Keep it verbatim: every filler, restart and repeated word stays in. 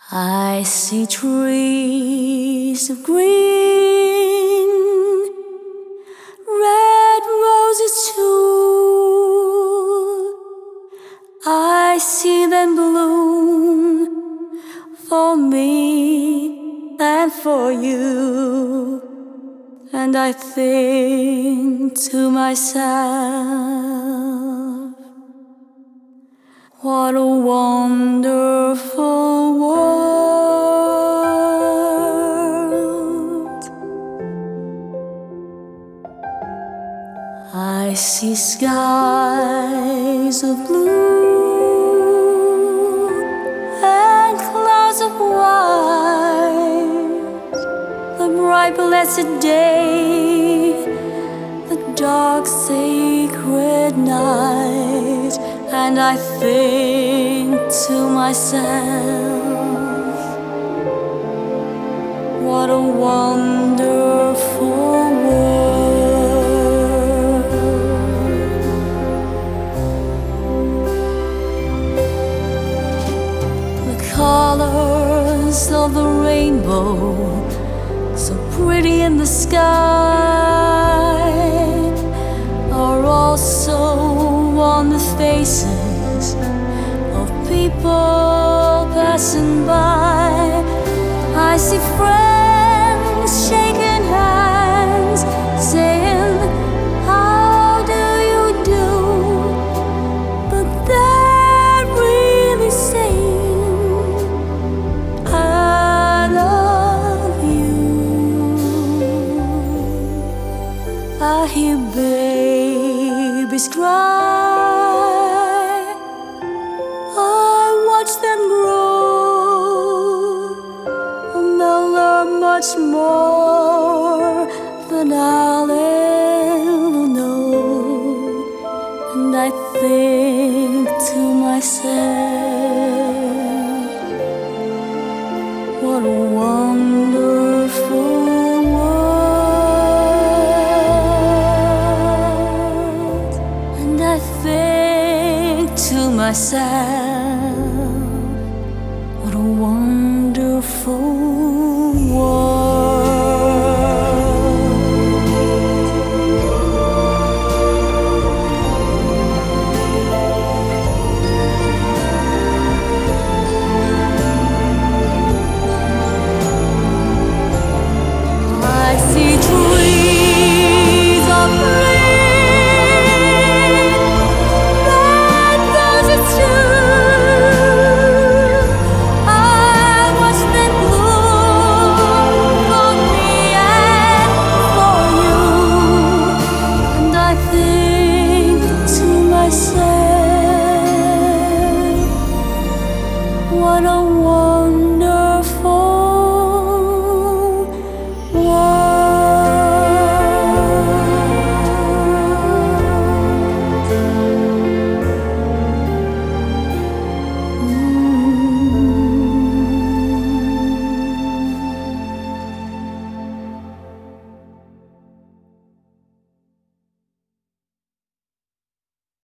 I see trees of green, red roses too. I see them bloom for me and for you. And I think to myself, what a wonderful world. I see skies of blue and clouds of white, the bright blessed day, the dark sacred night. And I think to myself, what a wonderful world. The colors of the rainbow, so pretty in the sky, are also on the faces of people passing by. I see friends shaking hands, saying, how do you do? But they're really saying, I love you. I hear babies cry, them grow, and they'll learn much more than I'll ever know. And I think to myself, what a wonderful world. And I think to myself, what a wonderful